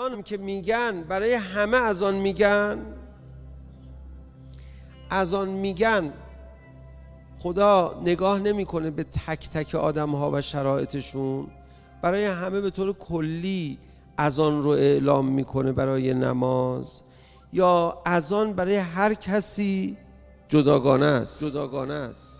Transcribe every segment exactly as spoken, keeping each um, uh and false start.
اذان که میگن برای همه اذان میگن، اذان میگن خدا نگاه نمیکنه به تک تک آدم ها و شرایطشون، برای همه به طور کلی اذان رو اعلام میکنه برای نماز، یا اذان برای هر کسی جداگانه است جداگانه است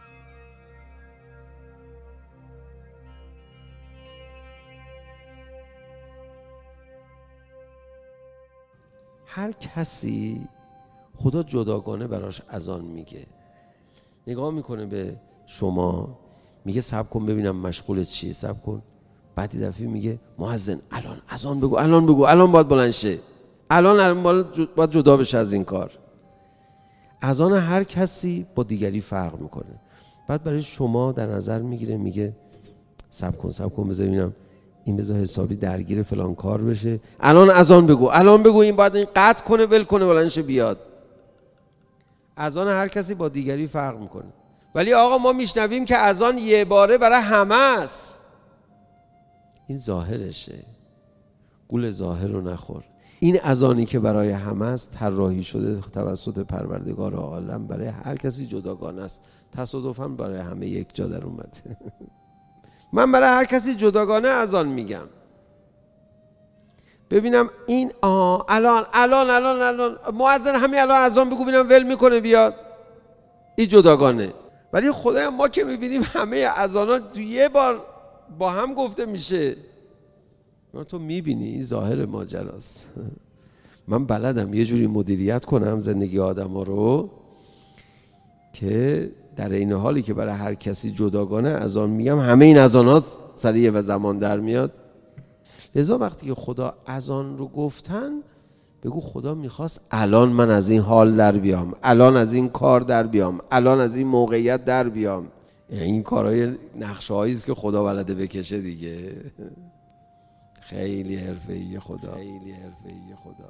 هر کسی خدا جداگانه براش اذان میگه. نگاه میکنه به شما میگه صبر کن ببینم مشغولت چیه، صبر کن. بعد یه دفعه میگه مؤذن الان اذان بگو، الان بگو، الان باید بلند شه، الان الان باید جدا بشه از این کار. اذان هر کسی با دیگری فرق میکنه. بعد برای شما در نظر میگیره، میگه صبر کن صبر کن بذار ببینم این بذار حسابی درگیر فلان کار بشه، الان اذان بگو، الان بگو، این باید این قطع کنه ول کنه بلند شه بیاد. اذان هر کسی با دیگری فرق میکنه. ولی آقا ما میشنویم که اذان یه باره برای همه است. این ظاهرشه، گول ظاهر رو نخور. این اذانی که برای همه است طراحی شده توسط پروردگار عالم، برای هر کسی جداگانه است. تصادفاً برای همه یک جا در اومده. من برای هر کسی جداگانه اذان میگم. ببینم این آه الان الان الان الان مؤذن همین الان اذان بگو ببینم ول میکنه بیاد، این جداگانه. ولی خدایا ما که میبینیم همه اذانا تو یه بار با هم گفته میشه. تو میبینی این ظاهر ماجراست. من بلدم یه جوری مدیریت کنم زندگی آدما رو که در این حالی که برای هر کسی جداگانه اذان میگم، همه این اذانات سریع و زمان در میاد. لذا وقتی که خدا اذان رو گفتن، بگو خدا میخواست الان من از این حال در بیام، الان از این کار در بیام، الان از این موقعیت در بیام. این کارهای نقشه هایی است که خدا بلده بکشه دیگه. خیلی حرفه‌ای خدا، خیلی حرفه‌ای خدا.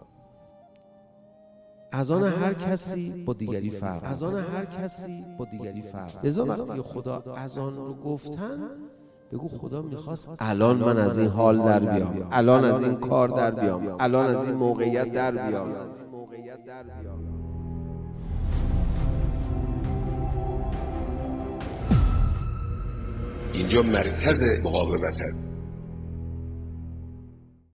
اذان هر کسی با دیگری فرق، اذان هر کسی با دیگری فرق. لذا وقتی خدا اذان رو گفتن، بگو خدا میخواست الان من از این حال در بیام، الان از این کار در بیام، الان از این موقعیت در بیام. اینجا مرکز مقاومت است.